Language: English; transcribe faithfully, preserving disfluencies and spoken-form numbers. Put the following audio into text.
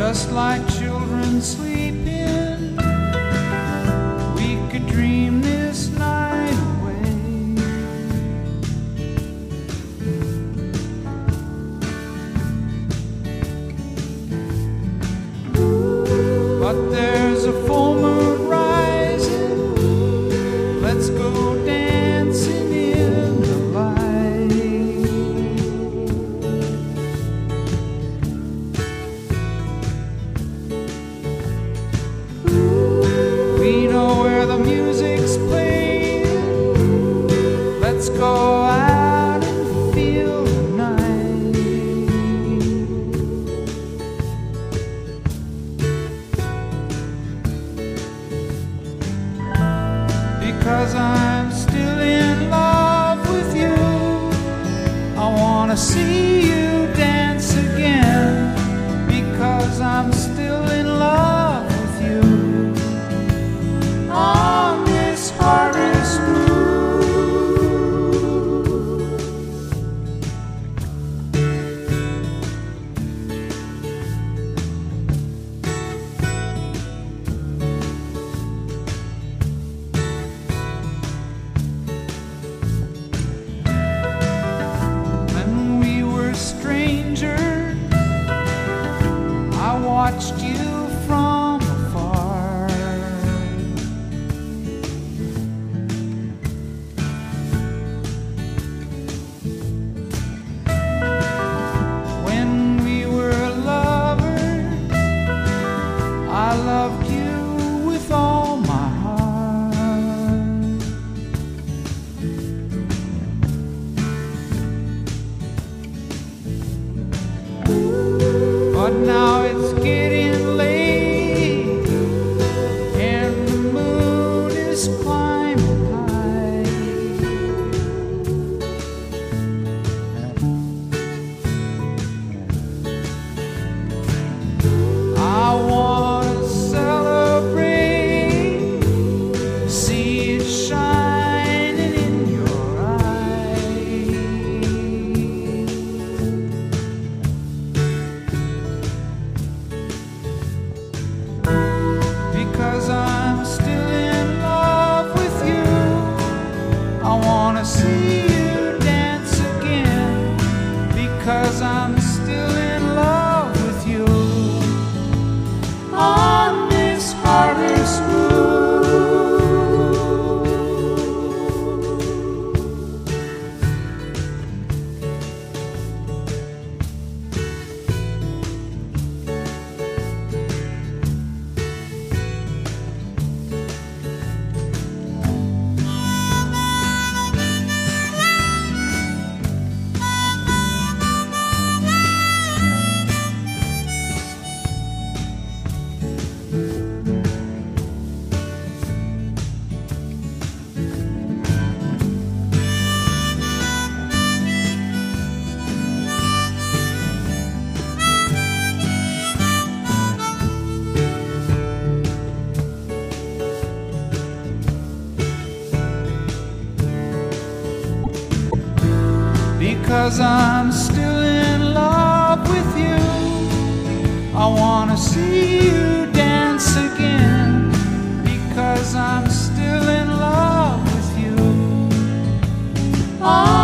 just like children sleeping, we could dream this night away. But there's a full moon rising, let's go dancing in the light. We know where the music's playing, let's go out and feel the night. Because I'm still in love with you, I wanna see you dance again. Because I'm still in love with you, on this harvest moon. When we were strangers, I watched you from afar. When we were lovers, I loved you with all my heart. But now it's getting late, and the moon is climbing high. I wanna celebrate, see it shining in your eyes. Because I'm still in love with you, I wanna see you dance again. Because I'm still in love with you, on this harvest moon. Because I'm still in love with you, I wanna see you dance again. Because I'm still in love with you. Oh.